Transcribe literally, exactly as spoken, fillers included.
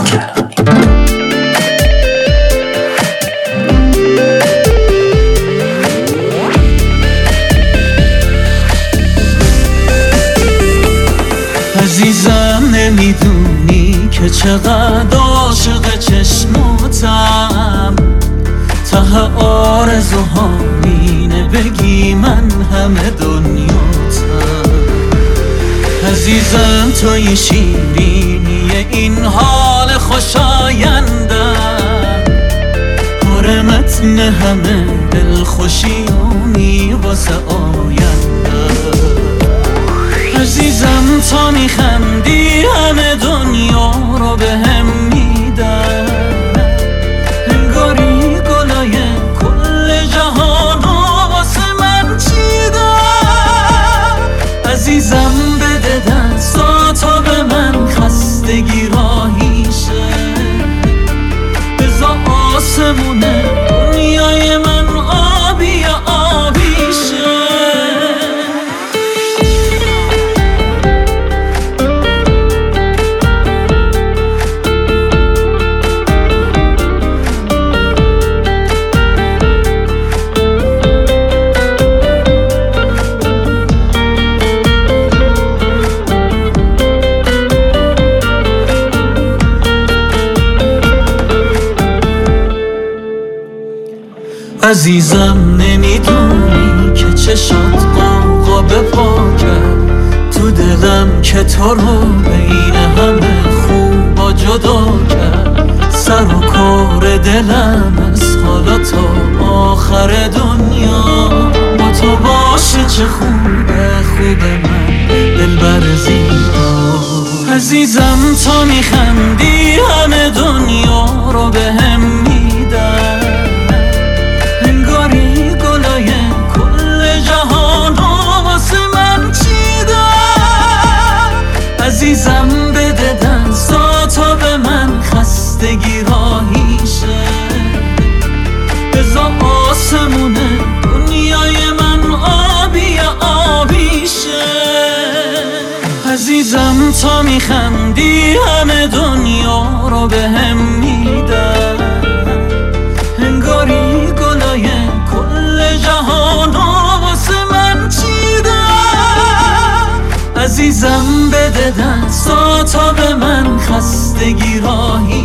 پاکر. عزیزم نمیدونی که چقدر عاشق چشماتم، ته آرزوها اینه بگی من همه دنیاتم. عزیزم توی شیرینی این حال خوشایندم، آره متن همه دلخوشیامی واسه آیندم. عزیزم تا میخندی همه دنیا رو به هم میدن، انگاری گلای کل جهان رو واسه من چیدن. عزیزم بده دستاتو به من، خستگی راهیشه بزا آسمونه دنیای من آبی آبیشه. عزیزم نمیدونی که چشات قوقا به پا کرد تو دلم، که تو رو بین همه خوبا جدا کرد. سر و کار دلم از حالا تا آخر دنیا با تو باشه، چه خوبه خوب من دلبر زیبا. عزیزم تا میخندی همه دنیا رو به هم میدن، عزیزم بده دستاتو به من، خستگی راهیشه بزا آسمونه دنیای من آبی آبیشه. عزیزم تا میخندی همه دنیا رو به هم میدن، انگاری گلای کل جهان رو واسه من چیدن. عزیزم بده دستاتو به من، خستگی راهی